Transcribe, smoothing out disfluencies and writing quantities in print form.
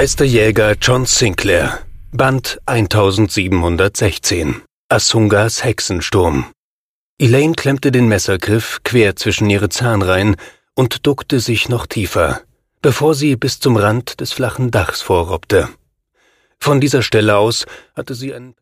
Meisterjäger John Sinclair, Band 1716, Asungas Hexensturm. Elaine klemmte den Messergriff quer zwischen ihre Zahnreihen und duckte sich noch tiefer, bevor sie bis zum Rand des flachen Dachs vorrobbte. Von dieser Stelle aus hatte sie ein